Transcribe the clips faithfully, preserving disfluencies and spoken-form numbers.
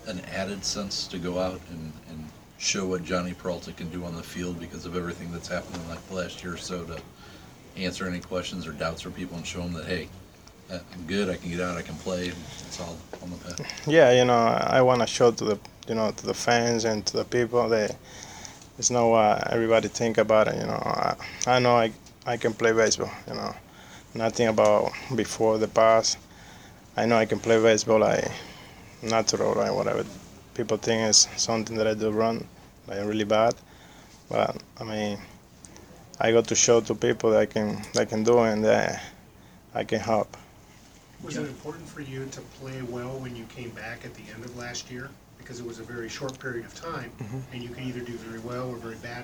an added sense to go out and, and show what Johnny Peralta can do on the field because of everything that's happened in like the last year or so, to answer any questions or doubts for people and show them that, hey, I'm good, I can get out, I can play, and it's all on the path. Yeah, you know, I want to show to the, you know, to the fans and to the people that it's not what everybody think about it. You know, I, I know I, I can play baseball. You know, nothing about before the past. I know I can play baseball like natural, like whatever people think is something that I do wrong, like really bad. But I mean, I got to show to people that I can, that I can do it and that I can help. Was it important for you to play well when you came back at the end of last year? Because it was a very short period of time, mm-hmm. and you can either do very well or very badly.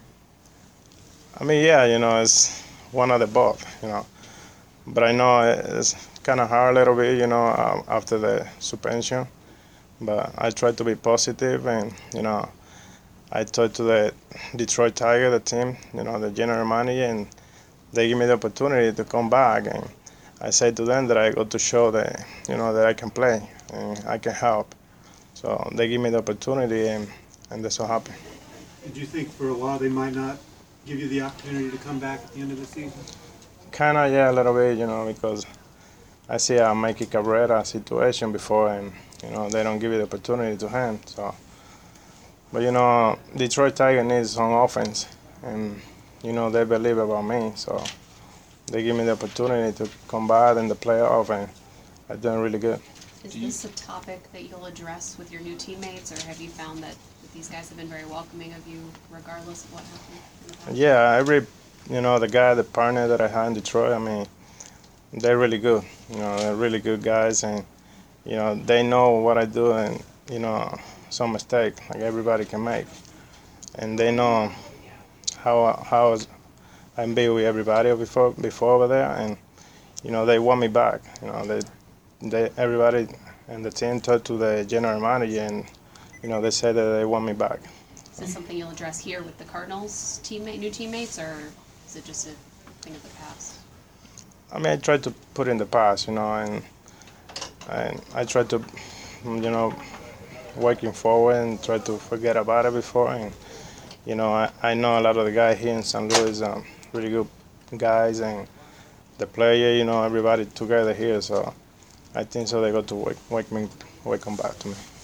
I mean, yeah, you know, it's one of the both, you know. But I know it's kind of hard a little bit, you know, um, after the suspension. But I try to be positive, and, you know, I talked to the Detroit Tigers, the team, you know, the general manager, and they give me the opportunity to come back. And I said to them that I got to show that, you know, that I can play and I can help. So they give me the opportunity, and, and they're so happy. Did you think for a while they might not give you the opportunity to come back at the end of the season? Kind of, yeah, a little bit, you know, because I see a Mikey Cabrera situation before, and, you know, they don't give you the opportunity to him. So, but, you know, Detroit Tigers needs some offense, and, you know, they believe about me. So they give me the opportunity to come back in the playoff, and I'm doing really good. Is this a topic that you'll address with your new teammates, or have you found that these guys have been very welcoming of you regardless of what happened in the past? Yeah, every, you know, the guy, the partner that I had in Detroit, I mean, they're really good. You know, they're really good guys, and, you know, they know what I do, and, you know, some mistake like everybody can make. And they know how how I'm be with everybody before before over there, and, you know, they want me back. You know, they they everybody and the team talked to the general manager, and, you know, they said that they want me back. Is this something you'll address here with the Cardinals teammate, new teammates, or is it just a thing of the past? I mean, I tried to put in the past, you know, and and I tried to, you know, working forward and try to forget about it before. And, you know, I, I know a lot of the guys here in Saint Louis, um, really good guys, and the player, you know, everybody together here. So I think so they got to wake, wake me, wake them back to me.